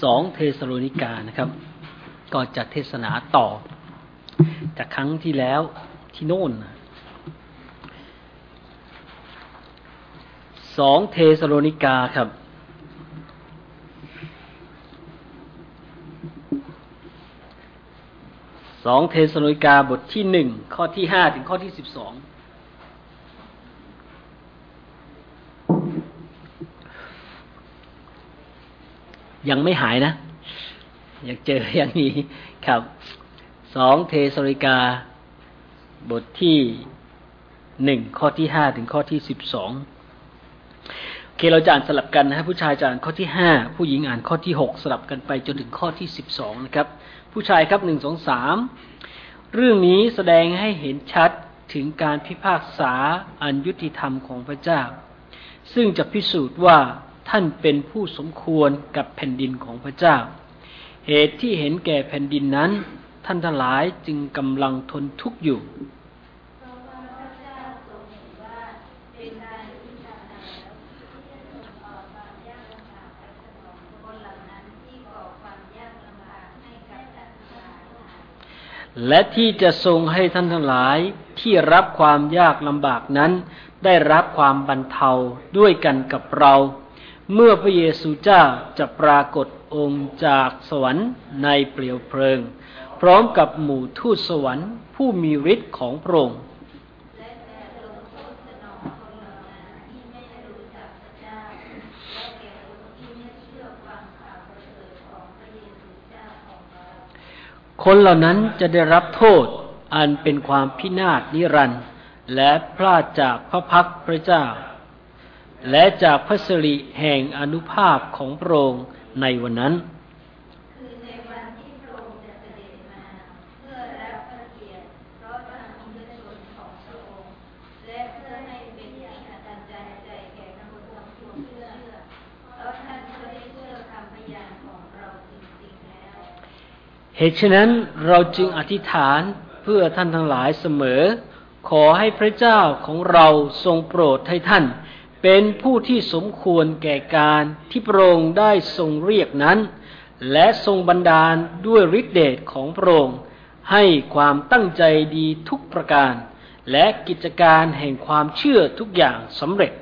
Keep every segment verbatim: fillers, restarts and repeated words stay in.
สองเทสโลนิกานะครับก็จะเทศนาต่อจากครั้งที่แล้วที่โน่นสองเทสโลนิกาครับสองเทสโลนิกาบทที่หนึ่งข้อที่ห้าถึงข้อที่สิบสองยังไม่หายนะอยากเจออย่างนี้ครับสองเทสโลนิกาบทที่หนึ่งข้อที่ห้าถึงข้อที่สิบสองโอเคเราจะอ่านสลับกันนะฮะผู้ชายจะอ่านข้อที่ห้าผู้หญิงอ่านข้อที่หกสลับกันไปจนถึงข้อที่สิบสองนะครับผู้ชายครับหนึ่ง สอง สามเรื่องนี้แสดงให้เห็นชัดถึงการพิพากษาอันยุติธรรมของพระเจ้าซึ่งจะพิสูจน์ว่าท่านเป็นผู้สมควรกับแผ่นดินของพระเจ้าเหตุที่เห็นแก่แผ่นดินนั้นท่านทั้งหลายจึงกำลังทนทุกข์อยู่และที่จะทรงให้ท่านทั้งหลายที่รับความยากลำบากนั้นได้รับความบรรเทาด้วยกันกับเราเมื่อพระเยซูเจ้าจะปรากฏองค์จากสวรรค์ในเปลวเพลิงพร้อมกับหมู่ทูตสวรรค์ผู้มีฤทธิ์ของพระองค์คนเหล่านั้นจะได้รับโทษอันเป็นความพินาศนิรันดร์และพลาดจากพระพักพระเจ้าและจากพระสิริแห่งอานุภาพของพระองค์ในวันนั้นคือในวันที่พระองค์จะเสด็จมาเพื่อรับพระเกียรติเพราะทางอินทรชนของพระองค์และเพื่อให้เป็นที่อัศจรรย์ใจแก่คนผู้เชื่อเพราะท่านก็ได้เชื่อคำพยานของเราจริงๆแล้วเหตุฉะนั้นเราจึงอธิษฐานเพื่อท่านทั้งหลายเสมอขอให้พระเจ้าของเราทรงโปรดให้ท่านเป็นผู้ที่สมควรแก่การที่พระองค์ได้ทรงเรียกนั้นและทรงบันดาลด้วยฤทธิเดชของพระองค์ให้ความตั้งใจดีทุกประการและกิจการแห่งความเชื่อทุกอย่างสำเร็จ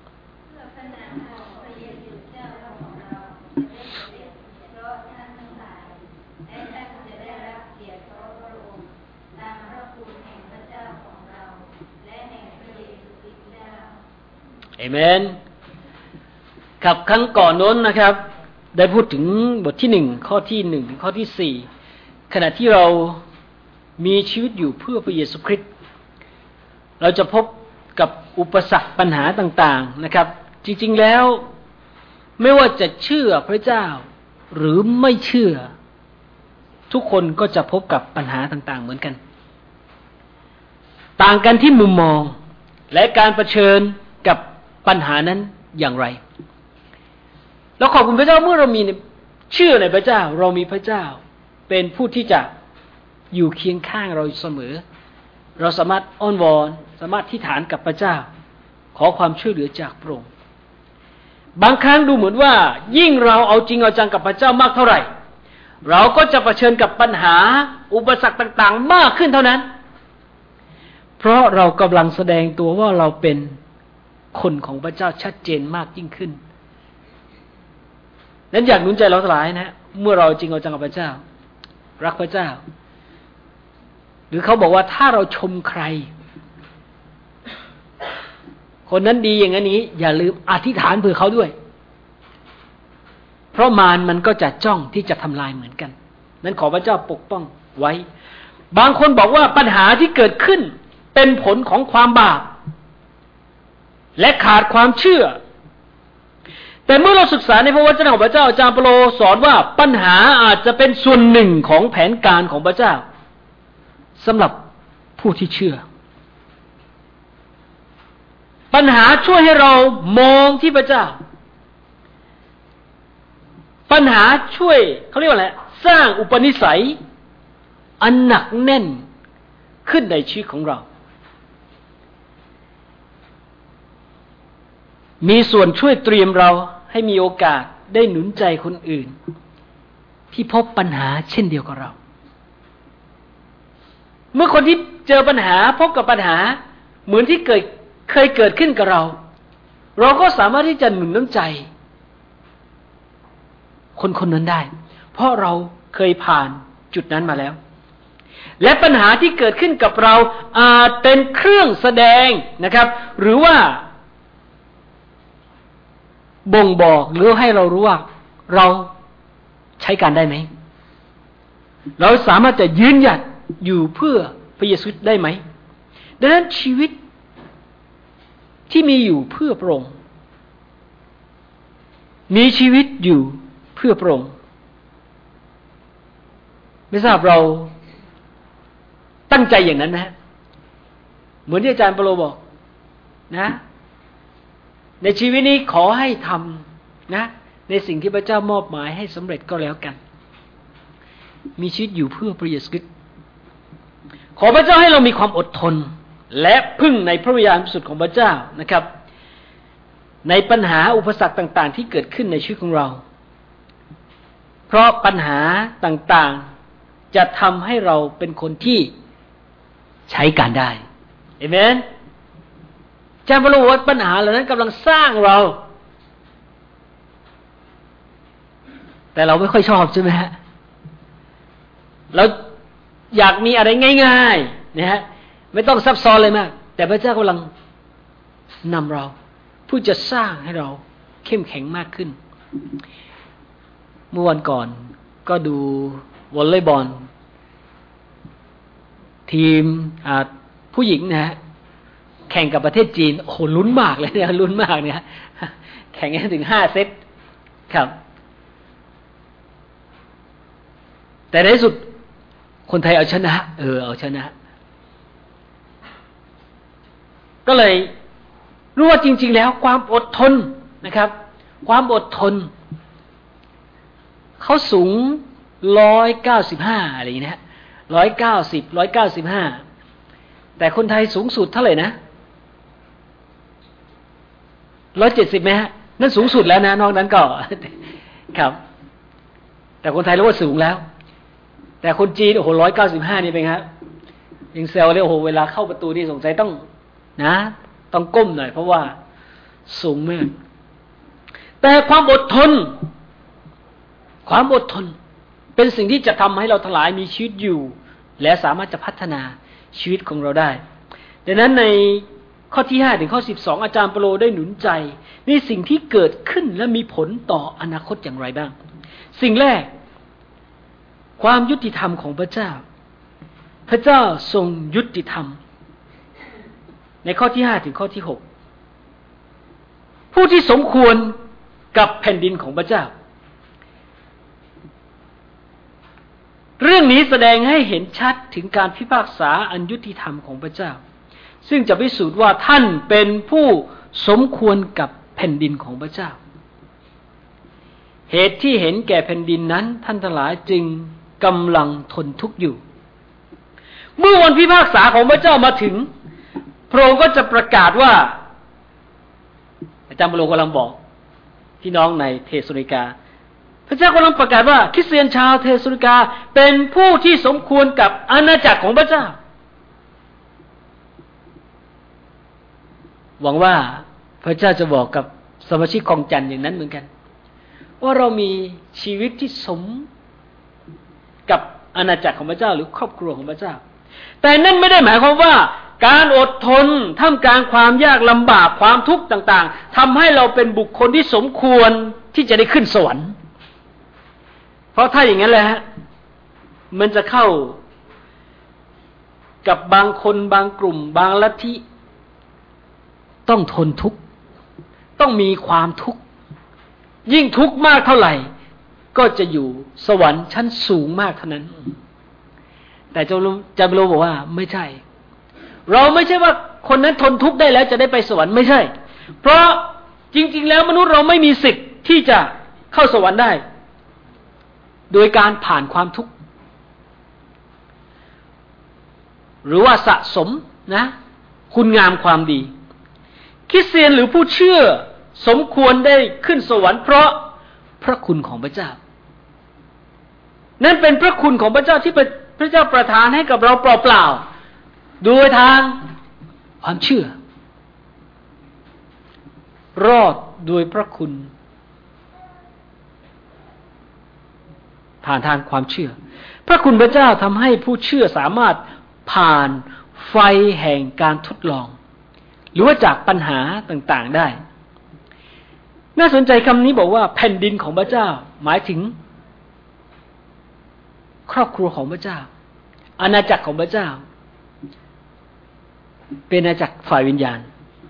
เอเมนครับครั้งก่อนโน้นนะครับได้พูดถึงบทที่หนึ่งข้อที่หนึ่งถึงข้อที่สี่ขณะที่เรามีชีวิตอยู่เพื่อพระเยซูคริสต์เราจะพบกับอุปสรรคปัญหาต่างๆนะครับจริงๆแล้วไม่ว่าจะเชื่อพระเจ้าหรือไม่เชื่อทุกคนก็จะพบกับปัญหาต่างๆเหมือนกันต่างกันที่มุมมองและการเผชิญกับปัญหานั้นอย่างไรแล้วขอบคุณพระเจ้าเมื่อเรามีเชื่อในพระเจ้าเรามีพระเจ้าเป็นผู้ที่จะอยู่เคียงข้างเราเสมอเราสามารถอ้อนวอนสามารถที่ฐานกับพระเจ้าขอความช่วยเหลือจากพระองค์บางครั้งดูเหมือนว่ายิ่งเราเอาจริงเอาจังกับพระเจ้ามากเท่าไหร่เราก็จะเผชิญกับปัญหาอุปสรรคต่างๆมากขึ้นเท่านั้นเพราะเรากำลังแสดงตัวว่าเราเป็นคนของพระเจ้าชัดเจนมากยิ่งขึ้นนั้นอยากหนุนใจเราทั้งหลายนะเมื่อเราจริงเอาจังกับพระเจ้ารักพระเจ้าหรือเขาบอกว่าถ้าเราชมใครคนนั้นดีอย่างนี้อย่าลืมอธิษฐานเผื่อเขาด้วยเพราะมารมันก็จะจ้องที่จะทำลายเหมือนกันนั้นขอพระเจ้าปกป้องไว้บางคนบอกว่าปัญหาที่เกิดขึ้นเป็นผลของความบาปและขาดความเชื่อแต่เมื่อเราศึกษาในพระวจนะของพระเจ้าอาจารย์เปโตรสอนว่าปัญหาอาจจะเป็นส่วนหนึ่งของแผนการของพระเจ้าสำหรับผู้ที่เชื่อปัญหาช่วยให้เรามองที่พระเจ้าปัญหาช่วยเขาเรียกว่าอะไรสร้างอุปนิสัยอันหนักแน่นขึ้นในชีวิตของเรามีส่วนช่วยเตรียมเราให้มีโอกาสได้หนุนใจคนอื่นที่พบปัญหาเช่นเดียวกับเราเมื่อคนที่เจอปัญหาพบกับปัญหาเหมือนที่เกิดเคยเกิดขึ้นกับเราเราก็สามารถที่จะหนุนน้ำใจคนคนนั้นได้เพราะเราเคยผ่านจุดนั้นมาแล้วและปัญหาที่เกิดขึ้นกับเราอาจเป็นเครื่องแสดงนะครับหรือว่าบ่งบอกหรือให้เรารู้ว่าเราใช้การได้ไหมเราสามารถจะยืนหยัดอยู่เพื่อพระเยซูได้ไหมดังนั้นชีวิตที่มีอยู่เพื่อพระองค์มีชีวิตอยู่เพื่อพระองค์ไม่ทราบเราตั้งใจอย่างนั้นไหมเหมือนที่อาจารย์เปโลบอกนะในชีวิตนี้ขอให้ทำนะในสิ่งที่พระเจ้ามอบหมายให้สำเร็จก็แล้วกันมีชีวิตอยู่เพื่อพระเยซูคริสต์ขอพระเจ้าให้เรามีความอดทนและพึ่งในพระวิญญาณบริสุทธิ์ของพระเจ้านะครับในปัญหาอุปสรรคต่างๆที่เกิดขึ้นในชีวิตของเราเพราะปัญหาต่างๆจะทำให้เราเป็นคนที่ใช้การได้เอเมนอาจารย์เปโลบอกว่าปัญหาเหล่านั้นกำลังสร้างเราแต่เราไม่ค่อยชอบใช่ไหมฮะเราอยากมีอะไรง่ายๆนะฮะไม่ต้องซับซ้อนเลยมากแต่พระเจ้ากำลังนำเราผู้จะสร้างให้เราเข้มแข็งมากขึ้นเมื่อวันก่อนก็ดูวอลเลย์บอลทีมผู้หญิงนะฮะแข่งกับประเทศจีนโอ้โหลุ้นมากเลยเนี่ยลุ้นมากเนี่ยแข่งกันถึงห้าเซตครับแต่ในที่สุดคนไทยเอาชนะเออเอาชนะก็เลยรู้ว่าจริงๆแล้วความอดทนนะครับความอดทนเขาสูงหนึ่งร้อยเก้าสิบห้าอะไรอย่างนี้นะหนึ่งร้อยเก้าสิบ หนึ่งร้อยเก้าสิบห้าแต่คนไทยสูงสุดเท่าไหร่นะหนึ่งร้อยเจ็ดสิบมั้ยฮะนั่นสูงสุดแล้วนะนอกนั้นก็ครับแต่คนไทยรู้ว่าสูงแล้วแต่คนจีนโอ้โหหนึ่งร้อยเก้าสิบห้านี่เป็นไงครับยังแซวเลยโอ้โหเวลาเข้าประตูนี่สงสัยต้องนะต้องก้มหน่อยเพราะว่าสูงมากแต่ความอดทนความอดทนเป็นสิ่งที่จะทำให้เราทั้งหลายมีชีวิตอยู่และสามารถจะพัฒนาชีวิตของเราได้ดังนั้นในข้อที่ห้าถึงข้อสิบสองอาจารย์เปโลได้หนุนใจในสิ่งที่เกิดขึ้นและมีผลต่ออนาคตอย่างไรบ้างสิ่งแรกความยุติธรรมของพระเจ้าพระเจ้าทรงยุติธรรมในข้อที่ห้าถึงข้อที่หกผู้ที่สมควรกับแผ่นดินของพระเจ้าเรื่องนี้แสดงให้เห็นชัดถึงการพิพากษาอันยุติธรรมของพระเจ้าซึ่งจะพิสูจน์ว่าท่านเป็นผู้สมควรกับแผ่นดินของพระเจ้าเหตุที่เห็นแก่แผ่นดินนั้นท่านทั้งหลายจึงกำลังทนทุกข์อยู่เมื่อวันพิพากษาของพระเจ้ามาถึงพระองค์ก็จะประกาศว่าอาจารย์เปโลกำลังบอกพี่น้องในเทสโลนิกาพระเจ้ากำลังประกาศว่าคริสเตียนชาวเทสโลนิกาเป็นผู้ที่สมควรกับอาณาจักรของพระเจ้าหวังว่าพระเจ้าจะบอกกับสมาชิกของจันทร์อย่างนั้นเหมือนกันว่าเรามีชีวิตที่สมกับอาณาจักรของพระเจ้าหรือครอบครัวของพระเจ้าแต่นั่นไม่ได้หมายความว่าการอดทนท่ามกลางความยากลำบากความทุกข์ต่างๆทำให้เราเป็นบุคคลที่สมควรที่จะได้ขึ้นสวรรค์เพราะถ้าอย่างนั้นแหละฮะมันจะเข้ากับบางคนบางกลุ่มบางลัทธิต้องทนทุกข์ต้องมีความทุกข์ยิ่งทุกข์มากเท่าไหร่ก็จะอยู่สวรรค์ชั้นสูงมากเท่านั้นแต่เจ้าจาเปโลบอกว่าไม่ใช่เราไม่ใช่ว่าคนนั้นทนทุกข์ได้แล้วจะได้ไปสวรรค์ไม่ใช่เพราะจริงๆแล้วมนุษย์เราไม่มีสิทธิ์ที่จะเข้าสวรรค์ได้โดยการผ่านความทุกข์หรือว่าสะสมนะคุณงามความดีคริสเตียนหรือผู้เชื่อสมควรได้ขึ้นสวรรค์เพราะพระคุณของพระเจ้านั่นเป็นพระคุณของพระเจ้าที่พระเจ้าประทานให้กับเราเปล่าๆโดยทางความเชื่อรอดโดยพระคุณผ่านทางความเชื่อพระคุณพระเจ้าทำให้ผู้เชื่อสามารถผ่านไฟแห่งการทดลองหรือว่าจากปัญหาต่างๆได้น่าสนใจคำนี้บอกว่าแผ่นดินของพระเจ้าหมายถึงครอบครัวของพระเจ้าอาณาจักรของพระเจ้าเป็นอาณาจักรฝ่ายวิญญาณ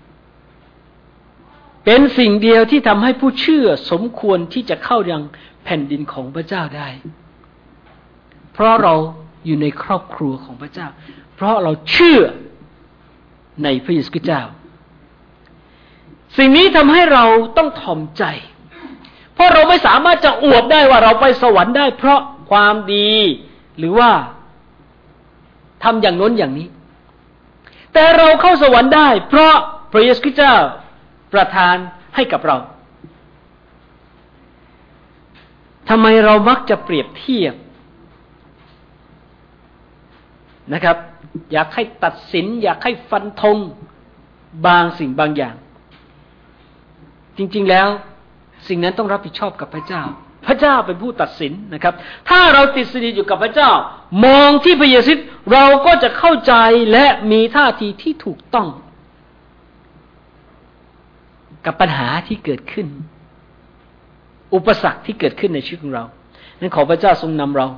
เป็นสิ่งเดียวที่ทำให้ผู้เชื่อสมควรที่จะเข้ายังแผ่นดินของพระเจ้าได้เพราะเราอยู่ในครอบครัวของพระเจ้าเพราะเราเชื่อในพระเยซูคริสต์เจ้าสิ่งนี้ทำให้เราต้องถ่อมใจเพราะเราไม่สามารถจะอวดได้ว่าเราไปสวรรค์ได้เพราะความดีหรือว่าทำอย่างโน้นอย่างนี้แต่เราเข้าสวรรค์ได้เพราะพระเยซูคริสต์เจ้าประทานให้กับเราทำไมเรามักจะเปรียบเทียบนะครับอยากให้ตัดสินอยากให้ฟันธงบางสิ่งบางอย่างจริงๆแล้วสิ่งนั้นต้องรับผิดชอบกับพระเจ้าพระเจ้าเป็นผู้ตัดสินนะครับถ้าเราติดสนิทอยู่กับพระเจ้ามองที่พระเยซูเราก็จะเข้าใจและมีท่าทีที่ถูกต้องกับปัญหาที่เกิดขึ้นอุปสรรคที่เกิดขึ้นในชีวิตของเรานั้นขอพระเจ้าทรงนำเรา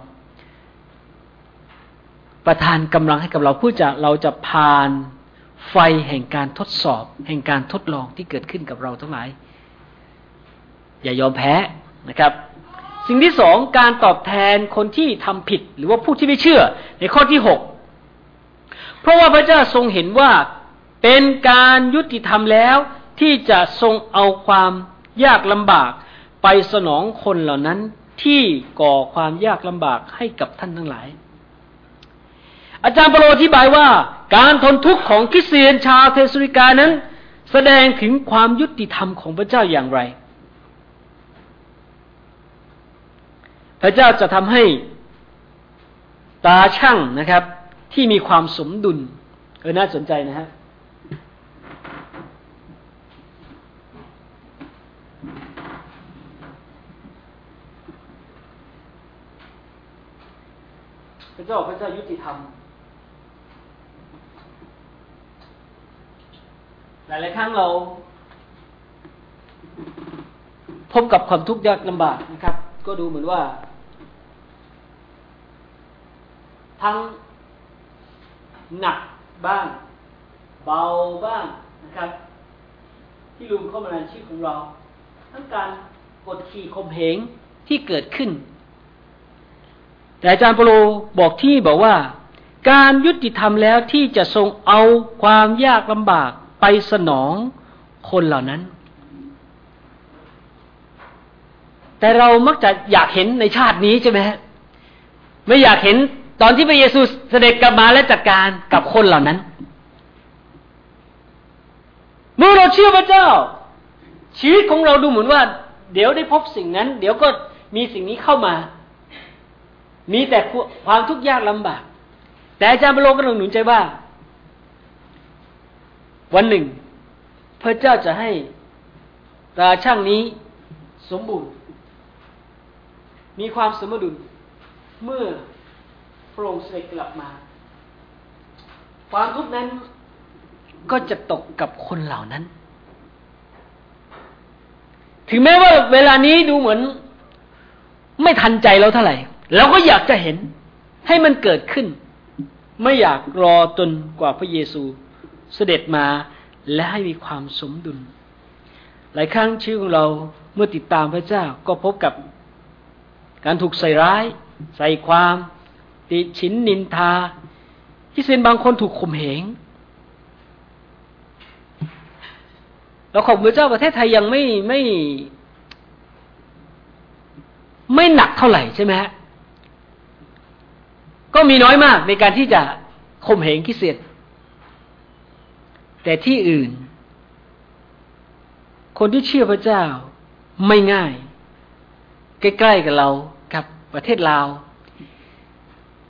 ประทานกำลังให้กับเราเพื่อจะเราจะผ่านไฟแห่งการทดสอบแห่งการทดลองที่เกิดขึ้นกับเราทั้งหลายอย่ายอมแพ้นะครับสิ่งที่สองการตอบแทนคนที่ทำผิดหรือว่าผู้ที่ไม่เชื่อในข้อที่หกเพราะว่าพระเจ้าทรงเห็นว่าเป็นการยุติธรรมแล้วที่จะทรงเอาความยากลำบากไปสนองคนเหล่านั้นที่ก่อความยากลำบากให้กับท่านทั้งหลายอาจารย์เปโลอธิบายว่าการทนทุกข์ของคริสเตียนชาวเทสริกานั้นแสดงถึงความยุติธรรมของพระเจ้าอย่างไรพระเจ้าจะทำให้ตาช่างนะครับที่มีความสมดุลเออน่าสนใจนะฮะพระเจ้าพระเจ้ายุติธรรมหลายๆครั้งเราพบกับความทุกข์ยากลำบากนะครับก็ดูเหมือนว่าทั้งหนักบ้างเบาบ้างนะครับที่ลุมเข้ามาในชีวิตของเราทั้งการกดขี่ข่มเหงที่เกิดขึ้นแต่อาจารย์เปโลบอกที่บอกว่าการยุติธรรมแล้วที่จะทรงเอาความยากลำบากไปสนองคนเหล่านั้นแต่เรามักจะอยากเห็นในชาตินี้ใช่ไหมฮะไม่อยากเห็นตอนที่พระเยซูเสด็จกลับมาและจัดการกับคนเหล่านั้นเมื่อเราเชื่อพระเจ้าชีวิตของเราดูเหมือนว่าเดี๋ยวได้พบสิ่งนั้นเดี๋ยวก็มีสิ่งนี้เข้ามามีแต่ความทุกข์ยากลำบากแต่อาจารย์เปโลก็หนุนใจว่าวันหนึ่งพระเจ้าจะให้ตราช่างนี้สมบูรณ์มีความสมดุลเมื่อพระองค์เสด็จกลับมาความทุกข์นั้นก็จะตกกับคนเหล่านั้นถึงแม้ว่าเวลานี้ดูเหมือนไม่ทันใจเราเท่าไหร่เราก็อยากจะเห็นให้มันเกิดขึ้นไม่อยากรอจนกว่าพระเยซูเสด็จมาและให้มีความสมดุลหลายครั้งชีวิตของเราเมื่อติดตามพระเจ้าก็พบกับการถูกใส่ร้ายใส่ความติฉินนินทาที่เซนบางคนถูกข่มเหงเราขอบพระเจ้าประเทศไทยยังไม่ไม่ไม่หนักเท่าไหร่ใช่ไหมฮะก็มีน้อยมากในการที่จะข่มเหงคริสเตียนแต่ที่อื่นคนที่เชื่อพระเจ้าไม่ง่ายใกล้ๆกับเรากับประเทศลาว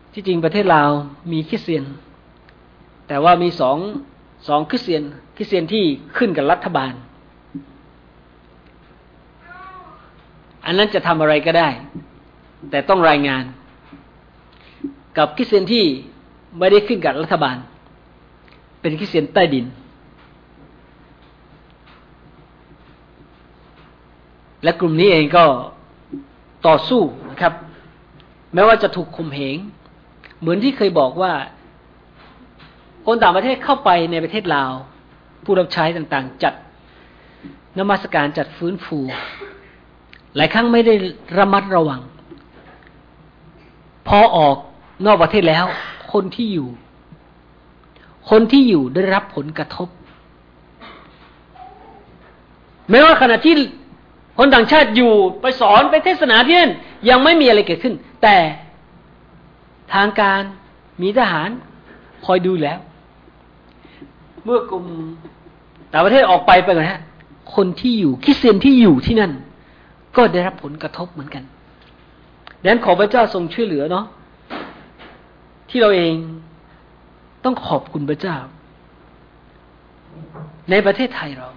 ที่จริงประเทศลาวมีคริสเตียนแต่ว่ามีสองสองคริสเตียนคริสเตียนที่ขึ้นกับรัฐบาลอันนั้นจะทำอะไรก็ได้แต่ต้องรายงานกับคริสเตียนที่ไม่ได้ขึ้นกับรัฐบาลเป็นคริสเตียนใต้ดินและกลุ่มนี้เองก็ต่อสู้นะครับแม้ว่าจะถูกข่มเหงเหมือนที่เคยบอกว่าคนต่างประเทศเข้าไปในประเทศลาวผู้รับใช้ต่างๆจัดนมัสการจัดฟื้นฟูหลายครั้งไม่ได้ระมัดระวังพอออกนอกประเทศแล้วคนที่อยู่คนที่อยู่ได้รับผลกระทบแม้ว่าขณะที่คนต่างชาติอยู่ไปสอนไปเทศนาที่นั่นยังไม่มีอะไรเกิดขึ้นแต่ทางการมีทหารคอยดูแล้วเมื่อกลุ่มต่างประเทศออกไปไปก่อนฮะคนที่อยู่คริสเตียนที่อยู่ที่นั่นก็ได้รับผลกระทบเหมือนกันดังนั้นขอพระเจ้าทรงช่วยเหลือเนาะที่เราเองต้องขอบคุณพระเจ้าในประเทศไทยเรา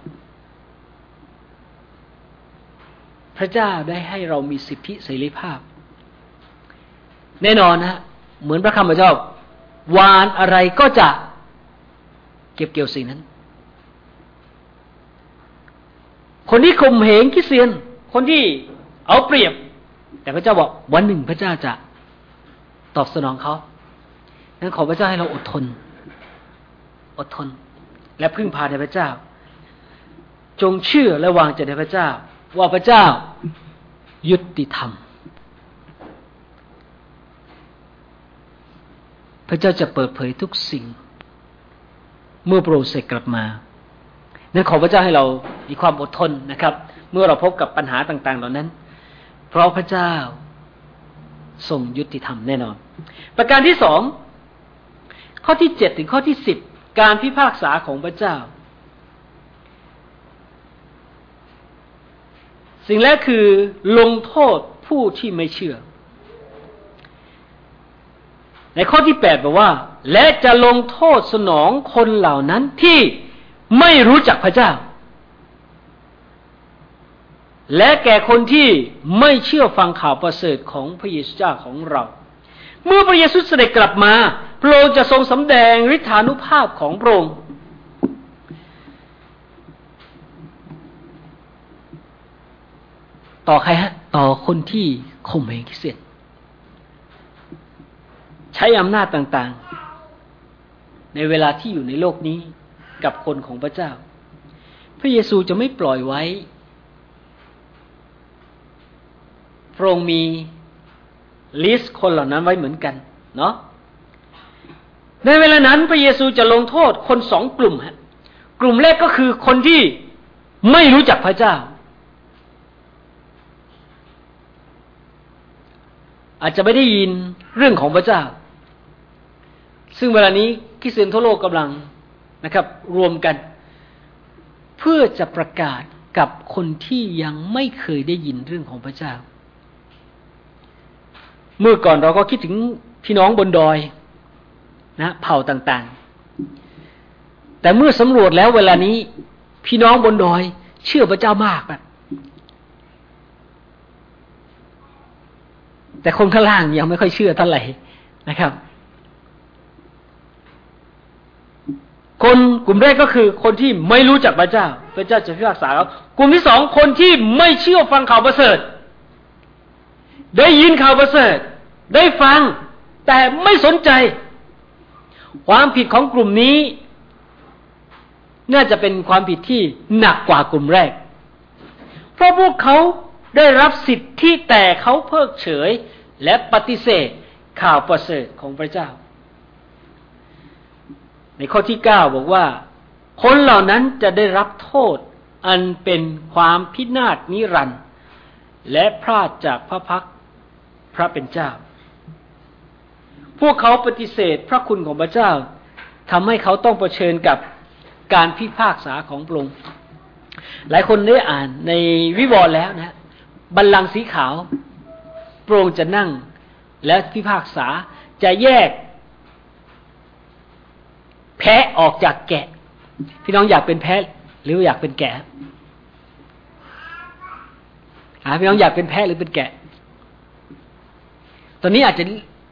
พระเจ้าได้ให้เรามีสิทธิเสรีภาพแน่นอนนะเหมือนพระคำพระเจ้าวานอะไรก็จะเก็บเกี่ยวสิ่งนั้นคนที่ข่มเหงคริสเตียนคนที่เอาเปรียบแต่พระเจ้าบอกวันหนึ่งพระเจ้าจะตอบสนองเขาดังนั้นขอพระเจ้าให้เราอดทนอดทนและพึ่งพาในพระเจ้าจงเชื่อและวางใจในพระเจ้าว่าพระเจ้ายุติธรรมพระเจ้าจะเปิดเผยทุกสิ่งเมื่อพระองค์เสด็จกลับมานั้นขอพระเจ้าให้เรามีความอดทนนะครับเมื่อเราพบกับปัญหาต่างๆเหล่านั้นเพราะพระเจ้าทรงยุติธรรมแน่นอนประการที่สองข้อที่เจ็ดถึงข้อที่สิบการพิพากษาของพระเจ้าสิ่งแรกคือลงโทษผู้ที่ไม่เชื่อในข้อที่แปดบอกว่าและจะลงโทษสนองคนเหล่านั้นที่ไม่รู้จักพระเจ้าและแก่คนที่ไม่เชื่อฟังข่าวประเสริฐของพระเยซูเจ้าของเราเมื่อพระเยซูเสด็จกลับมาพระองค์จะทรงสำแดงฤทธานุภาพของพระองค์ต่อใครฮะต่อคนที่ข่มเหงคริสเตียนใช้อำนาจต่างๆในเวลาที่อยู่ในโลกนี้กับคนของพระเจ้าพระเยซูจะไม่ปล่อยไว้พระองค์มีลิสต์คนเหล่านั้นไว้เหมือนกันเนาะในเวลานั้นพระเยซูจะลงโทษคนสองกลุ่มฮะกลุ่มแรกก็คือคนที่ไม่รู้จักพระเจ้าอาจจะไม่ได้ยินเรื่องของพระเจ้าซึ่งเวลานี้คริสเตียนทั่วโลกกำลังนะครับรวมกันเพื่อจะประกาศกับคนที่ยังไม่เคยได้ยินเรื่องของพระเจ้าเมื่อก่อนเราก็คิดถึงพี่น้องบนดอยนะเผ่าต่างๆแต่เมื่อสำรวจแล้วเวลานี้พี่น้องบนดอยเชื่อพระเจ้ามากนะแต่คนข้างล่างยังไม่ค่อยเชื่อเท่าไหร่นะครับคนกลุ่มแรกก็คือคนที่ไม่รู้จักพระเจ้าพระเจ้าจะพิพากษาเขากลุ่มที่สองคนที่ไม่เชื่อฟังข่าวประเสริฐได้ยินข่าวประเสริฐได้ฟังแต่ไม่สนใจความผิดของกลุ่มนี้น่าจะเป็นความผิดที่หนักกว่ากลุ่มแรกเพราะพวกเขาได้รับสิทธิแต่เขาเพิกเฉยและปฏิเสธข่าวประเสริฐของพระเจ้าในข้อที่เก้าบอกว่าคนเหล่านั้นจะได้รับโทษอันเป็นความพินาศนิรันดร์และพลาดจากพระพักพระเป็นเจ้าพวกเขาปฏิเสธพระคุณของพระเจ้าทำให้เขาต้องเผชิญกับการพิพากษาของพระองค์หลายคนได้อ่านในวิวรณ์แล้วนะ บัลลังก์สีขาวพระองค์จะนั่งและพิพากษาจะแยกแพะออกจากแกะพี่น้องอยากเป็นแพะหรืออยากเป็นแกะหาพี่น้องอยากเป็นแพะหรือเป็นแกะตอนนี้อาจจะ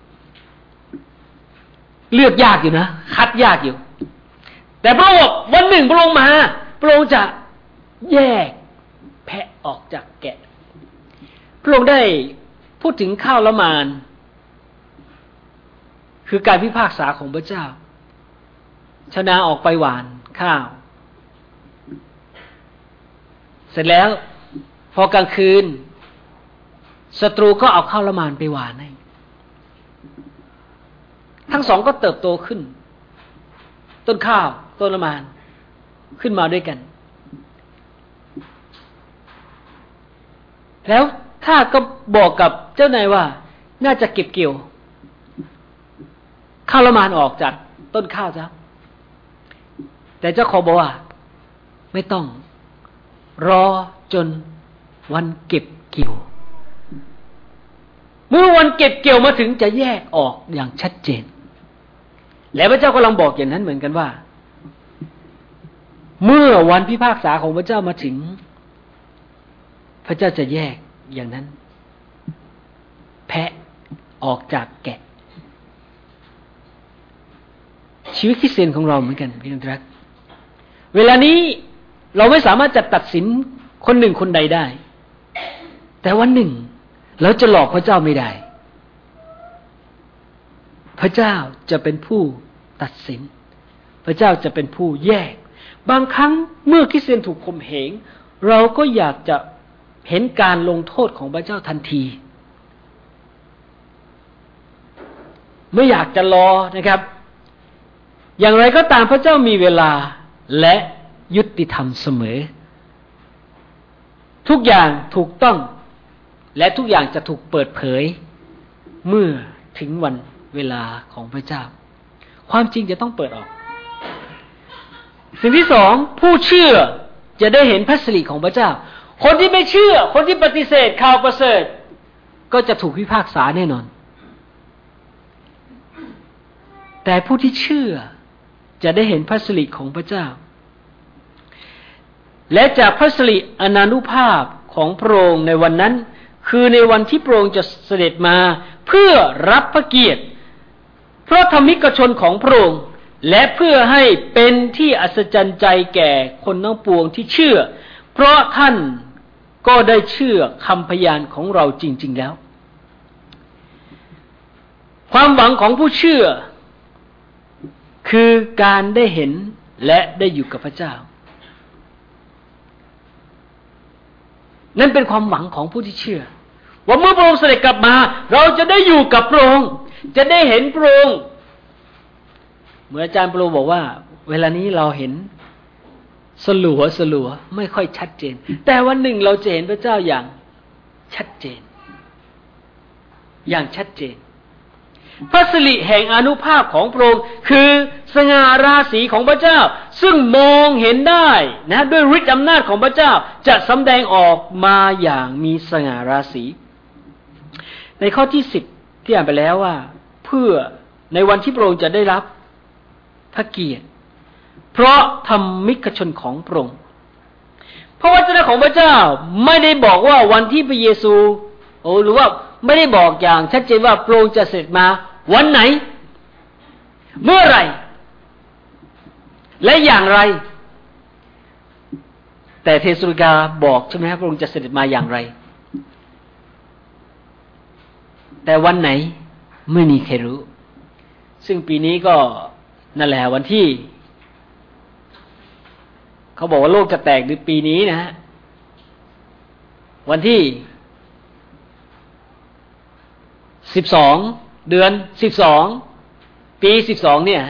เลือกยากอยู่นะคัดยากอยู่แต่พระองค์วันหนึ่งพระองค์มาพระองค์จะแยกแพะออกจากแกะพระองค์ได้พูดถึงข้าวละมานคือการพิพากษาของพระเจ้าชาวนาออกไปหว่านข้าวเสร็จแล้วพอกลางคืนศัตรูก็เอาข้าวละมานไปหว่านให้ทั้งสองก็เติบโตขึ้นต้นข้าวต้นละมานขึ้นมาด้วยกันแล้วถ้าก็บอกกับเจ้านายว่าน่าจะเก็บเกี่ยวข้าวละมานออกจากต้นข้าวซะแต่เจ้าของบอกว่าไม่ต้องรอจนวันเก็บเกี่ยวเมื่อวันเก็บเกี่ยวมาถึงจะแยกออกอย่างชัดเจนและพระเจ้ากำลังบอกอย่างนั้นเหมือนกันว่าเมื่อวันพิพากษาของพระเจ้ามาถึงพระเจ้าจะแยกอย่างนั้นแพะออกจากแกะชีวิตคริสเตียนของเราเหมือนกันพี่น้องรักเวลานี้เราไม่สามารถจะตัดสินคนหนึ่งคนใดได้แต่วันหนึ่งเราจะหลอกพระเจ้าไม่ได้พระเจ้าจะเป็นผู้ตัดสินพระเจ้าจะเป็นผู้แยกบางครั้งเมื่อคริสเตียนถูกข่มเหงเราก็อยากจะเห็นการลงโทษของพระเจ้าทันทีไม่อยากจะรอนะครับอย่างไรก็ตามพระเจ้ามีเวลาและยุติธรรมเสมอทุกอย่างถูกต้องและทุกอย่างจะถูกเปิดเผยเมื่อถึงวันเวลาของพระเจ้าความจริงจะต้องเปิดออกสิ่งที่สองผู้เชื่อจะได้เห็นพระสิริของพระเจ้าคนที่ไม่เชื่อคนที่ปฏิเสธข่าวประเสริฐก็จะถูกพิพากษาแน่นอนแต่ผู้ที่เชื่อจะได้เห็นพระสิริของพระเจ้าและจากพระสิริอนานุภาพของพระองค์ในวันนั้นคือในวันที่พระองค์จะเสด็จมาเพื่อรับพระเกียรติเพราะธรรมิกชนของพระองค์และเพื่อให้เป็นที่อัศจรรย์ใจแก่คนทั้งปวงที่เชื่อเพราะท่านก็ได้เชื่อคำพยานของเราจริงๆแล้วความหวังของผู้เชื่อคือการได้เห็นและได้อยู่กับพระเจ้านั่นเป็นความหวังของผู้ที่เชื่อว่าเมื่อพระองค์เสด็จกลับมาเราจะได้อยู่กับพระองค์จะได้เห็นพระองค์เหมือนอาจารย์ปรูบอกว่าเวลานี้เราเห็นสลัวสลัวไม่ค่อยชัดเจนแต่วันหนึ่งเราจะเห็นพระเจ้าอย่างชัดเจนอย่างชัดเจนพระสิริแห่งอานุภาพของพระองค์คือสง่าราศีของพระเจ้าซึ่งมองเห็นได้นะด้วยฤทธิ์อำนาจของพระเจ้าจะสำแดงออกมาอย่างมีสง่าราศีในข้อที่สิบที่อ่านไปแล้วว่าเพื่อในวันที่พระองค์จะได้รับพระเกียรติเพราะธรรมิกชนของพระองค์พระวจนะของพระเจ้าไม่ได้บอกว่าวันที่พระเยซูโอ้หรือว่าไม่ได้บอกอย่างชัดเจนว่าพระองค์จะเสด็จมาวันไหนเมื่อไหร่และอย่างไรแต่เทสโลนิกาบอกใช่ไหมครับพระองค์จะเสด็จมาอย่างไรแต่วันไหนไม่มีใครรู้ซึ่งปีนี้ก็นั่นแหละวันที่เขาบอกว่าโลกจะแตกในปีนี้นะฮะวันที่สิบสองเดือนสิบสองปีสิบสองเนี่ย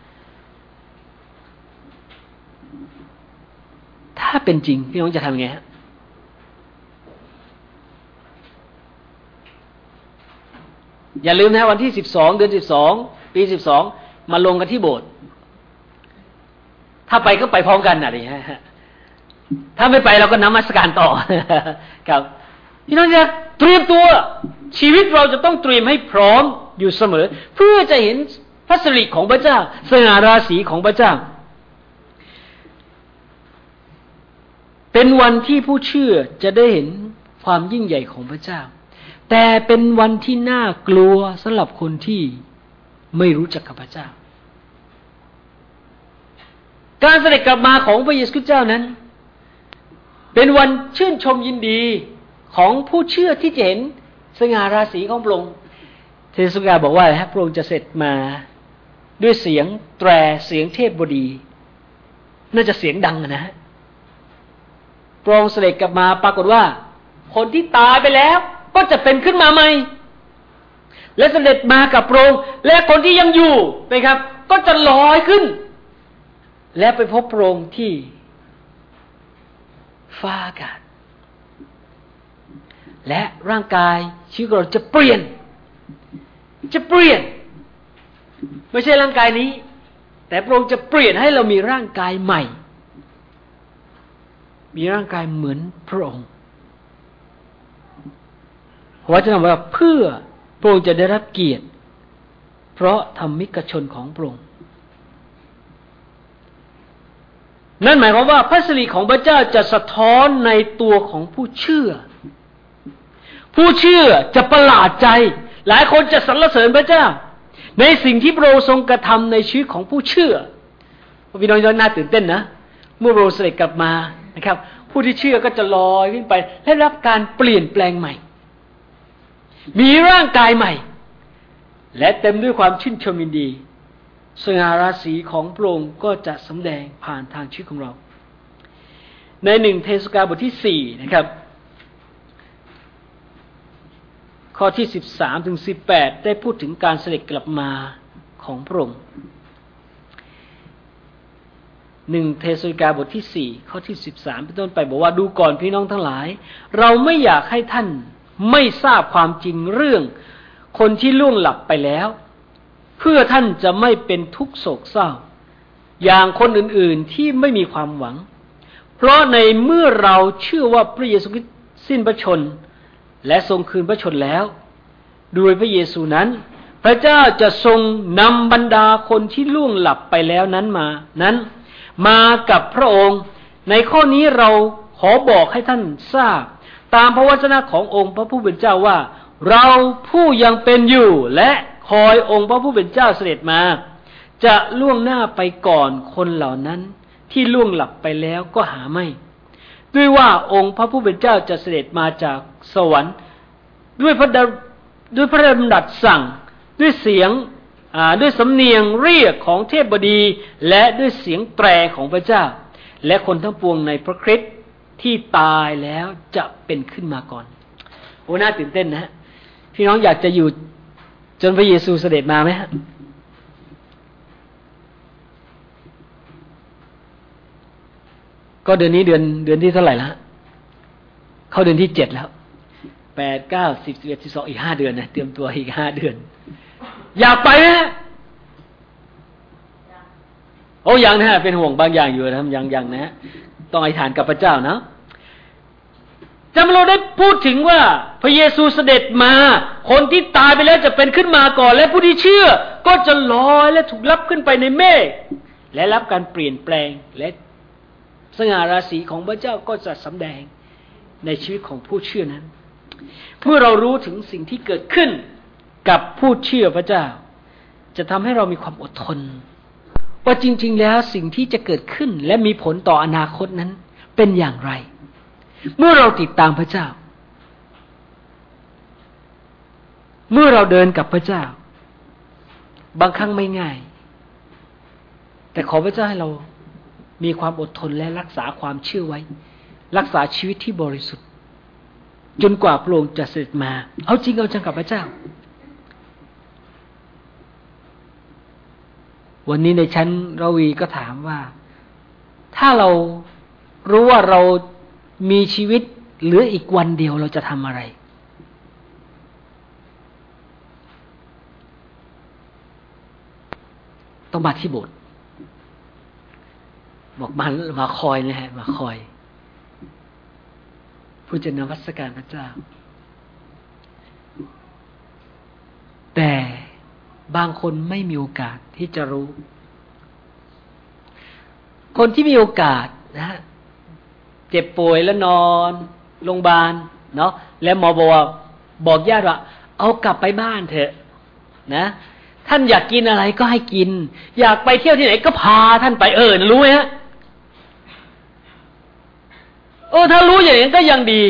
ถ้าเป็นจริงพี่น้องจะทำไงฮะอย่าลืมนะวันที่สิบสองเดือนสิบสองปีสิบสองมาลงกันที่โบสถ์ถ้าไปก็ไปพร้อมกันนะดิฮะถ้าไม่ไปเราก็นมัสการต่อครับพี่น้องจะเตรียมตัวชีวิตเราจะต้องเตรียมให้พร้อมอยู่เสมอเพื่อจะเห็นพระสิริของพระเจ้าสง่าราศีของพระเจ้าเป็นวันที่ผู้เชื่อจะได้เห็นความยิ่งใหญ่ของพระเจ้าแต่เป็นวันที่น่ากลัวสำหรับคนที่ไม่รู้จักกับพระเจ้าการเสด็จกลับมาของพระเยซูคริสต์เจ้านั้นเป็นวันชื่นชมยินดีของผู้เชื่อที่จะเห็นสง่าราศีของพระองค์เทสุกาบอกว่าพระองค์จะเสร็จมาด้วยเสียงแตรเสียงเทพบดีน่าจะเสียงดังนะฮะพระองค์เสด็จกลับมาปรากฏว่าคนที่ตายไปแล้วก็จะเป็นขึ้นมาใหม่และเสด็จมากับพระองค์และคนที่ยังอยู่นะครับก็จะลอยขึ้นและไปพบพระองค์ที่ฟ้าอากาศและร่างกายชีวิตของเราจะเปลี่ยนจะเปลี่ยนไม่ใช่ร่างกายนี้แต่พระองค์จะเปลี่ยนให้เรามีร่างกายใหม่มีร่างกายเหมือนพระองค์เพราะฉะนั้นว่าเพื่อพระองค์จะได้รับเกียรติเพราะธรรมิกชนของพระองค์นั่นหมายความว่าพระสิริของพระเจ้าจะสะท้อนในตัวของผู้เชื่อผู้เชื่อจะประหลาดใจหลายคนจะสรรเสริญพระเจ้าในสิ่งที่พระองค์ทรงกระทำในชีวิตของผู้เชื่อพี่น้องน่าตื่นเต้นนะเมื่อพระองค์เสด็จกลับมานะครับผู้ที่เชื่อก็จะลอยขึ้นไปและรับการเปลี่ยนแปลงใหม่มีร่างกายใหม่และเต็มด้วยความชื่นชมยินดีสง่าราศีของพระองค์ก็จะสำแดงผ่านทางชีวิตของเราในหนึ่งเทสกาลบทที่สี่นะครับข้อที่สิบสามถึงสิบแปดได้พูดถึงการเสด็จกลับมาของพระองค์หนึ่งเทสกาลบทที่สี่ข้อที่สิบสามเป็นต้นไปบอกว่าดูก่อนพี่น้องทั้งหลายเราไม่อยากให้ท่านไม่ทราบความจริงเรื่องคนที่ล่วงหลับไปแล้วเพื่อท่านจะไม่เป็นทุกข์โศกเศร้าอย่างคนอื่นๆที่ไม่มีความหวังเพราะในเมื่อเราเชื่อว่าพระเยซูคริสต์สิ้นพระชนม์และทรงคืนพระชนม์แล้วโดยพระเยซูนั้นพระเจ้าจะทรงนำบรรดาคนที่ล่วงหลับไปแล้วนั้นมานั้นมากับพระองค์ในข้อนี้เราขอบอกให้ท่านทราบตามพระวจนะขององค์พระผู้เป็นเจ้าว่าเราผู้ยังเป็นอยู่และคอยองค์พระผู้เป็นเจ้าเสด็จมาจะล่วงหน้าไปก่อนคนเหล่านั้นที่ล่วงหลับไปแล้วก็หาไม่ด้วยว่าองค์พระผู้เป็นเจ้าจะเสด็จมาจากสวรรค์ด้วยพระด้วยพระดำรัสสั่งด้วยเสียงด้วยสำเนียงเรียกของเทพบดีและด้วยเสียงแตรของพระเจ้าและคนทั้งปวงในพระคริสต์ที่ตายแล้วจะเป็นขึ้นมาก่อนโอ้น่าตื่นเต้นนะฮะพี่น้องอยากจะอยู่จนพระเยซูเสด็จมาไหมฮะก็เดือนนี้เดือนเดือนที่เท่าไหร่แล้วเข้าเดือนที่เจ็ดแล้วแปดเก้าสิบสิบเอ็ดสิบสองอีกห้าเดือนนะเตรียมตัวอีกห้าเดือนอยากไปไหมฮะโอ้ยังนะฮะเป็นห่วงบางอย่างอยู่นะยังยังนะฮะต้องอธิษฐานกับพระเจ้านะจำเราได้พูดถึงว่าพระเยซูเสด็จมาคนที่ตายไปแล้วจะเป็นขึ้นมาก่อนและผู้ที่เชื่อก็จะลอยและถูกรับขึ้นไปในเมฆและรับการเปลี่ยนแปลงและสง่าราศีของพระเจ้าก็จะสำแดงในชีวิตของผู้เชื่อนั้นเมื่อเรารู้ถึงสิ่งที่เกิดขึ้นกับผู้เชื่อพระเจ้าจะทำให้เรามีความอดทนว่าจริงๆแล้วสิ่งที่จะเกิดขึ้นและมีผลต่ออนาคตนั้นเป็นอย่างไรเมื่อเราติดตามพระเจ้าเมื่อเราเดินกับพระเจ้าบางครั้งไม่ง่ายแต่ขอพระเจ้าให้เรามีความอดทนและรักษาความเชื่อไว้รักษาชีวิตที่บริสุทธิ์จนกว่าพระองค์จะเสด็จมาเอาจริงเอาจังกับพระเจ้าวันนี้ในชั้นราวีก็ถามว่าถ้าเรารู้ว่าเรามีชีวิตเหลืออีกวันเดียวเราจะทำอะไรต้องมาที่โบสถ์บอกมามาคอยนะฮะมาคอยผู้จะนมัสการพระเจ้าแต่บางคนไม่มีโอกาสที่จะรู้คนที่มีโอกาสนะเจ็บป่วยแล้วนอนโรงพยาบาลเนาะแล้วหมอบอกว่าบอกญาติว่าเอากลับไปบ้านเถอะนะท่านอยากกินอะไรก็ให้กินอยากไปเที่ยวที่ไหนก็พาท่านไปเออรู้ไหมฮะเออถ้ารู้อย่างนี้ก็ยังดี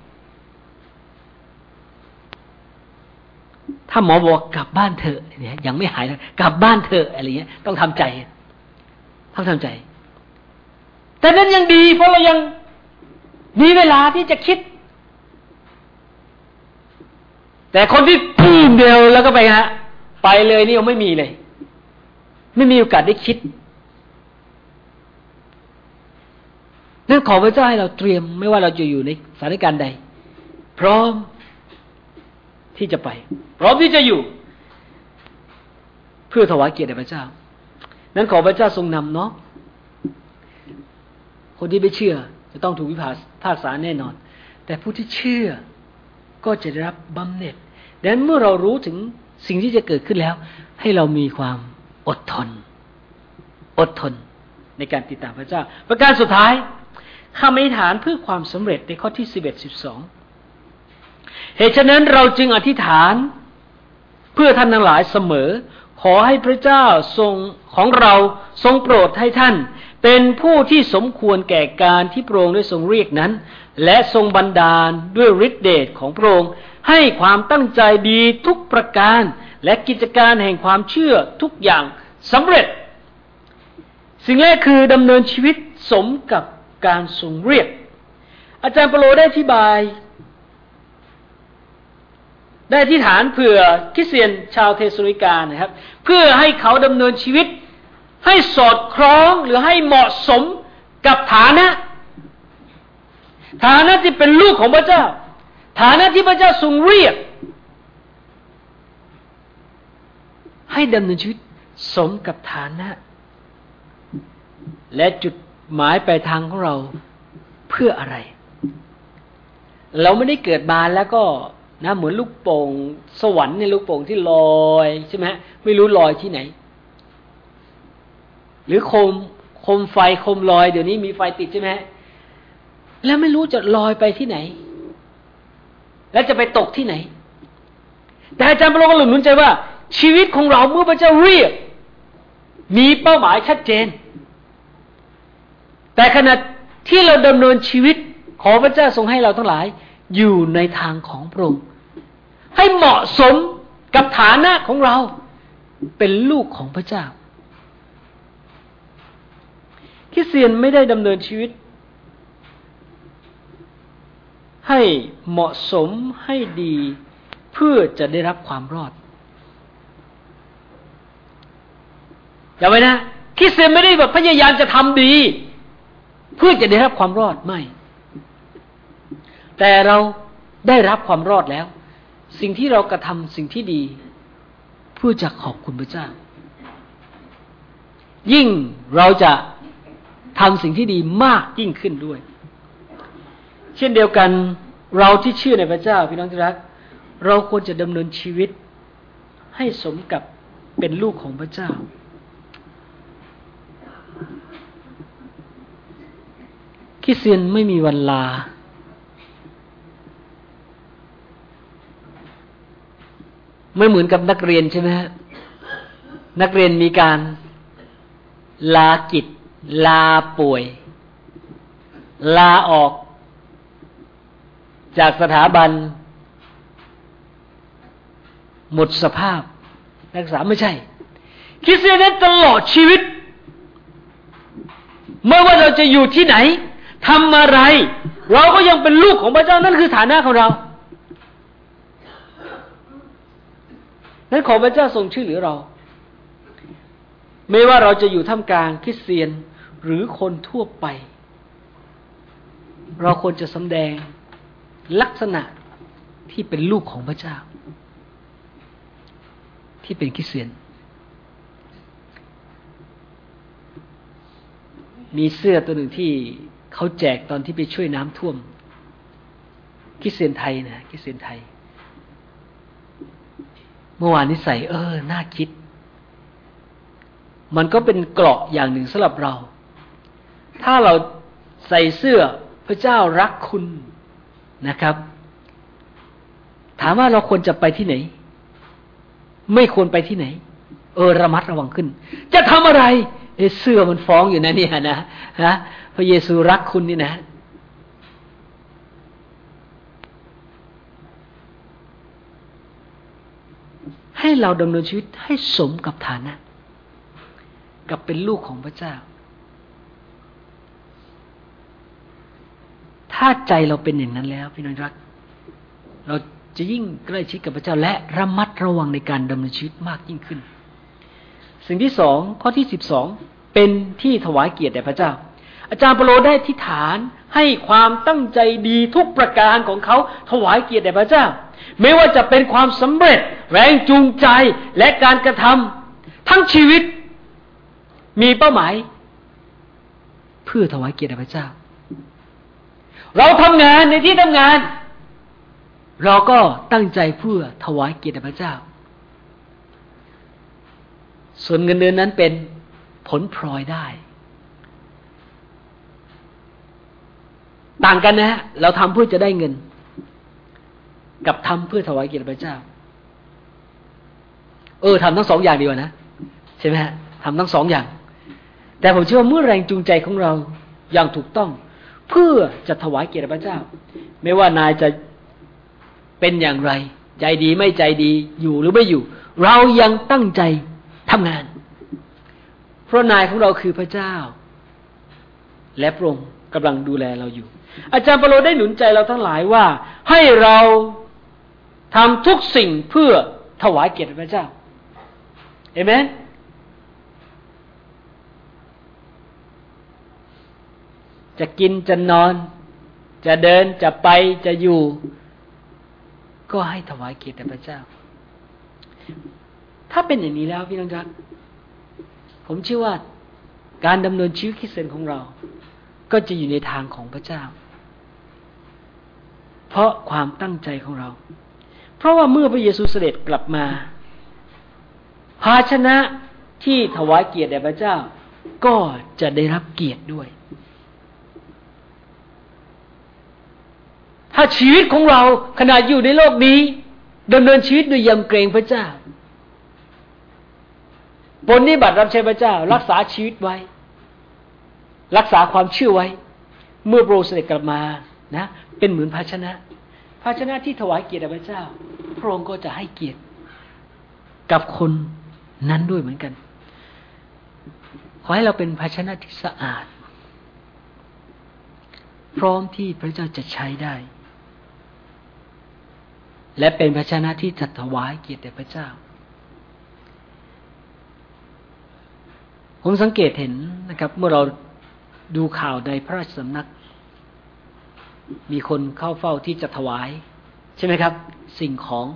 ถ้าหมอบอกกลับบ้านเถอะเนี่ยยังไม่หายกลับบ้านเถอะอะไรเงี้ยต้องทำใจต้องทำใจแต่นั้นยังดีเพราะเรายังมีเวลาที่จะคิดแต่คนที่พูดเดียวแล้วก็ไปฮะไปเลยนี่ยังไม่มีเลยไม่มีโอกาสได้คิดนั่นขอพระเจ้าให้เราเตรียมไม่ว่าเราจะอยู่ในสถานการณ์ใดพร้อมที่จะไปพร้อมที่จะอยู่เพื่อถวายเกียรติแด่พระเจ้านั้นขอพระเจ้าทรงนำเนาะคนที่ไม่เชื่อจะต้องถูกวิพากษาแน่นอนแต่ผู้ที่เชื่อก็จะได้รับบำเหน็จดังนั้นเมื่อเรารู้ถึงสิ่งที่จะเกิดขึ้นแล้วให้เรามีความอดทนอดทนในการติดตามพระเจ้าประการสุดท้ายคำอธิษฐานเพื่อความสำเร็จในข้อที่สิบเอ็ด สิบสองเหตุฉะนั้นเราจึงอธิษฐานเพื่อท่านทั้งหลายเสมอขอให้พระเจ้าทรงของเราทรงโปรดให้ท่านเป็นผู้ที่สมควรแก่การที่พระองค์ได้ทรงเรียกนั้นและทรงบันดาลด้วยฤทธิเดชของพระองค์ให้ความตั้งใจดีทุกประการและกิจการแห่งความเชื่อทุกอย่างสำเร็จสิ่งแรกคือดำเนินชีวิตสมกับการทรงเรียกอาจารย์เปโลได้อธิบายได้อธิษฐานเผื่อคริสเตียนชาวเทสโลนิกานะครับเพื่อให้เขาดำเนินชีวิตให้สอดคล้องหรือให้เหมาะสมกับฐานะฐานะที่เป็นลูกของพระเจ้าฐานะที่พระเจ้าทรงเรียกให้ดำเนินชีวิตสมกับฐานะและจุดหมายปลายทางของเราเพื่ออะไรเราไม่ได้เกิดมาแล้วก็นะเหมือนลูกโป่งสวรรค์เนี่ยลูกโป่งที่ลอยใช่ไหมไม่รู้ลอยที่ไหนหรือโคมโคมไฟโคมลอยเดี๋ยวนี้มีไฟติดใช่ไหมแล้วไม่รู้จะลอยไปที่ไหนแล้วจะไปตกที่ไหนแต่อาจารย์เปโลก็หนุนใจว่าชีวิตของเราเมื่อพระเจ้าเรียกมีเป้าหมายชัดเจนแต่ขณะที่เราดำเนินชีวิตขอพระเจ้าทรงให้เราทั้งหลายอยู่ในทางของพระองค์ให้เหมาะสมกับฐานะของเราเป็นลูกของพระเจ้าคริสเตียนไม่ได้ดำเนินชีวิตให้เหมาะสมให้ดีเพื่อจะได้รับความรอดอย่าไว้นะคริสเตียนไม่ได้แบบพยายามจะทำดีเพื่อจะได้รับความรอดไม่แต่เราได้รับความรอดแล้วสิ่งที่เรากระทำสิ่งที่ดีเพื่อจะขอบคุณพระเจ้ายิ่งเราจะทำสิ่งที่ดีมากยิ่งขึ้นด้วยเช่นเดียวกันเราที่เชื่อในพระเจ้าพี่น้องที่รักเราควรจะดำเนินชีวิตให้สมกับเป็นลูกของพระเจ้าคริสเตียนไม่มีวันลาไม่เหมือนกับนักเรียนใช่ไหมฮะนักเรียนมีการลากิจลาป่วยลาออกจากสถาบันหมดสภาพนักศึกษาไม่ใช่คริสเตียนนั้นตลอดชีวิตไม่ว่าเราจะอยู่ที่ไหนทำอะไรเราก็ยังเป็นลูกของพระเจ้านั่นคือฐานะของเรานั้นขอพระเจ้าทรงช่วยเหลือเราไม่ว่าเราจะอยู่ท่ามกลางคริสเตียนหรือคนทั่วไปเราควรจะสำแดงลักษณะที่เป็นลูกของพระเจ้าที่เป็นคริสเตียนมีเสื้อตัวหนึ่งที่เขาแจกตอนที่ไปช่วยน้ำท่วมคริสเตียนไทยนะคริสเตียนไทยเมื่อวานนี้ใส่เออน่าคิดมันก็เป็นเกราะอย่างหนึ่งสำหรับเราถ้าเราใส่เสื้อพระเจ้ารักคุณนะครับถามว่าเราควรจะไปที่ไหนไม่ควรไปที่ไหนเออระมัดระวังขึ้นจะทำอะไรเอเสื้อมันฟ้องอยู่นะเนี่ยนะนะพระเยซูรักคุณนี่นะให้เราดำเนินชีวิตให้สมกับฐานะกับเป็นลูกของพระเจ้าถ้าใจเราเป็นอย่างนั้นแล้วพี่น้องรักเราจะยิ่งใกล้ชิดกับพระเจ้าและระมัดระวังในการดำเนินชีวิตมากยิ่งขึ้นสิ่งที่สองข้อที่สิบสองเป็นที่ถวายเกียรติแด่พระเจ้าอาจารย์เปโลได้ทิฏฐานให้ความตั้งใจดีทุกประการของเขาถวายเกียรติแด่พระเจ้าไม่ว่าจะเป็นความสำเร็จแรงจูงใจและการกระทำทั้งชีวิตมีเป้าหมายเพื่อถวายเกียรติแด่พระเจ้าเราทำงานในที่ทำงานเราก็ตั้งใจเพื่อถวายเกียรติแด่พระเจ้าส่วนเงินเดือนนั้นเป็นผลพลอยได้ต่างกันนะฮะเราทำเพื่อจะได้เงินกับทำเพื่อถวายเกียรติพระเจ้าเออทำทั้งสองอย่างดีกว่านะใช่ไหมฮะทำทั้งสองอย่างแต่ผมเชื่อว่าเมื่อแรงจูงใจของเราอย่างถูกต้องเพื่อจะถวายเกียรติพระเจ้าไม่ว่านายจะเป็นอย่างไรใจดีไม่ใจดีอยู่หรือไม่อยู่เรายังตั้งใจทำงานเพราะนายของเราคือพระเจ้าและพระองค์กำลังดูแลเราอยู่อาจารย์เปโลได้หนุนใจเราทั้งหลายว่าให้เราทำทุกสิ่งเพื่อถวายเกียรติพระเจ้าเอเมนจะกินจะนอนจะเดินจะไปจะอยู่ก็ให้ถวายเกียรติแด่พระเจ้าถ้าเป็นอย่างนี้แล้วพี่น้องครับผมเชื่อว่าการดำเนินชีวิตคริสเตียนของเราก็จะอยู่ในทางของพระเจ้าเพราะความตั้งใจของเราเพราะว่าเมื่อพระเยซูเสด็จกลับมาภาชนะที่ถวายเกียรติแด่พระเจ้าก็จะได้รับเกียรติด้วยถ้าชีวิตของเราขณะอยู่ในโลกนี้ดำเนินชีวิตโดยยำเกรงพระเจ้าปฏิบัติรับใช้พระเจ้ารักษาชีวิตไว้รักษาความเชื่อไว้เมื่อพระองค์เสด็จกลับมานะเป็นเหมือนภาชนะภาชนะที่ถวายเกียรติแด่พระเจ้าพระองค์ก็จะให้เกียรติกับคนนั้นด้วยเหมือนกันขอให้เราเป็นภาชนะที่สะอาดพร้อมที่พระเจ้าจะใช้ได้และเป็นภาชนะที่จะถวายเกียรติแด่พระเจ้าผมสังเกตเห็นนะครับเมื่อเราดูข่าวในพระราชสำนักมีคนเข้าเฝ้าที่จะถวายใช่ไหมครับสิ่งของ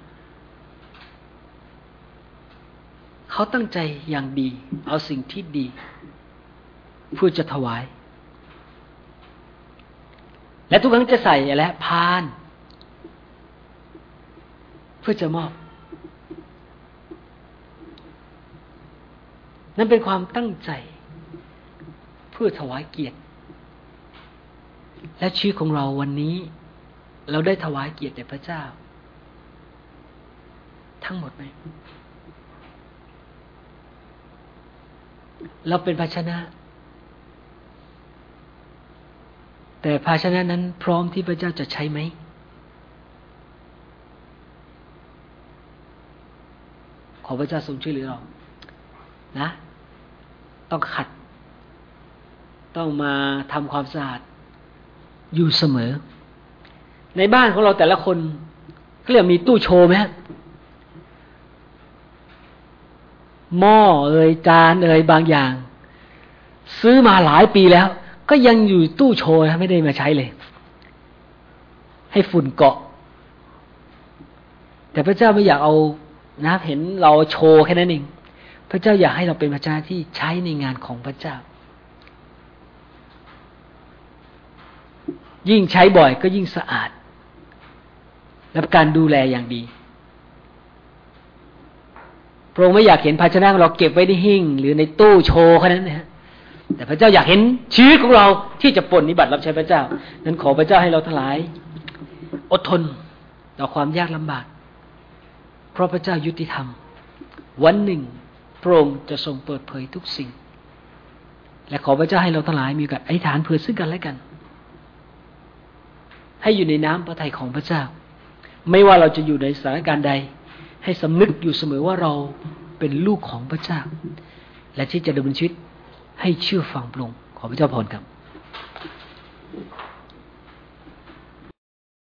เขาตั้งใจอย่างดีเอาสิ่งที่ดีเพื่อจะถวายและทุกครั้งจะใส่อะไรพานเพื่อจะมอบนั่นเป็นความตั้งใจเพื่อถวายเกียรติและชีวิตของเราวันนี้เราได้ถวายเกียรติแด่พระเจ้าทั้งหมดไหมเราเป็นภาชนะแต่ภาชนะนั้นพร้อมที่พระเจ้าจะใช้ไหมขอพระเจ้าทรงช่วยเหลือเรานะต้องขัดต้องมาทำความสะอาดอยู่เสมอในบ้านของเราแต่ละคนเขาเรียกมีตู้โชว์ไหมหม้อเอ่ยจานเอ่ยบางอย่างซื้อมาหลายปีแล้วก็ยังอยู่ตู้โชว์นะไม่ได้มาใช้เลยให้ฝุ่นเกาะแต่พระเจ้าไม่อยากเอานะเห็นเราโชว์แค่นั้นเองพระเจ้าอยากให้เราเป็นพระเจ้าที่ใช้ในงานของพระเจ้ายิ่งใช้บ่อยก็ยิ่งสะอาดและการดูแลอย่างดีพระองค์ไม่อยากเห็นภาชนะของเราเก็บไว้ในหิ้งหรือในตู้โชว์แค่นั้นนะฮะแต่พระเจ้าอยากเห็นชีวิตของเราที่จะปฏิบัติรับใช้พระเจ้านั้นขอพระเจ้าให้เราทั้งหลายอดทนต่อความยากลำบากเพราะพระเจ้ายุติธรรมวันหนึ่งพระองค์จะทรงเปิดเผยทุกสิ่งและขอพระเจ้าให้เราทั้งหลายมีโอกาสอธิษฐานเผื่อซึ่งกันและกันให้อยู่ในน้ำพระทัยของพระเจ้าไม่ว่าเราจะอยู่ในสถานการณ์ใดให้สำนึกอยู่เสมอว่าเราเป็นลูกของพระเจ้าและที่จะดำเนินชีวิตให้เชื่อฟังพระองค์ขอพระเจ้าพรครับ